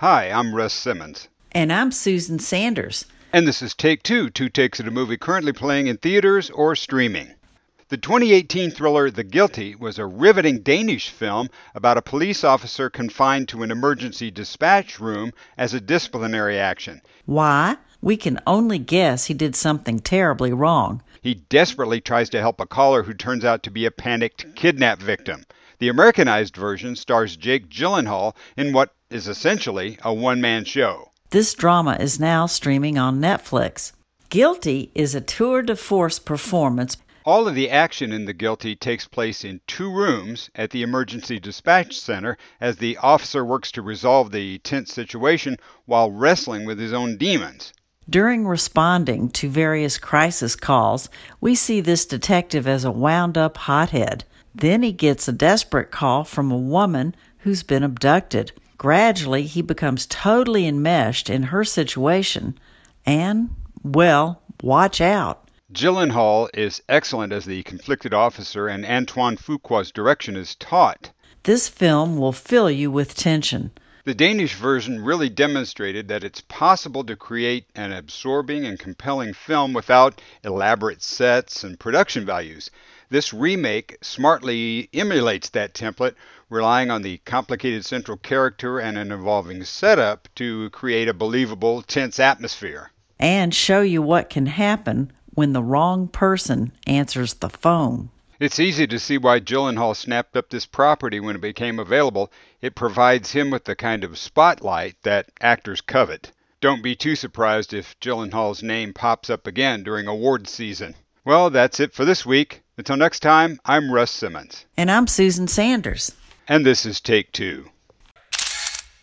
Hi, I'm Russ Simmons. And I'm Susan Sanders. And this is Take Two, two takes at a movie currently playing in theaters or streaming. The 2018 thriller The Guilty was a riveting Danish film about a police officer confined to an emergency dispatch room as a disciplinary action. Why? We can only guess he did something terribly wrong. He desperately tries to help a caller who turns out to be a panicked kidnap victim. The Americanized version stars Jake Gyllenhaal in what is essentially a one-man show. This drama is now streaming on Netflix. Guilty is a tour de force performance. All of the action in The Guilty takes place in 2 rooms at the emergency dispatch center as the officer works to resolve the tense situation while wrestling with his own demons. During responding to various crisis calls, we see this detective as a wound-up hothead. Then he gets a desperate call from a woman who's been abducted. Gradually, he becomes totally enmeshed in her situation. And, well, watch out. Gyllenhaal is excellent as the conflicted officer, and Antoine Fuqua's direction is taut. This film will fill you with tension. The Danish version really demonstrated that it's possible to create an absorbing and compelling film without elaborate sets and production values. This remake smartly emulates that template, relying on the complicated central character and an evolving setup to create a believable, tense atmosphere. And show you what can happen when the wrong person answers the phone. It's easy to see why Gyllenhaal snapped up this property when it became available. It provides him with the kind of spotlight that actors covet. Don't be too surprised if Gyllenhaal's name pops up again during awards season. Well, that's it for this week. Until next time, I'm Russ Simmons. And I'm Susan Sanders. And this is Take Two.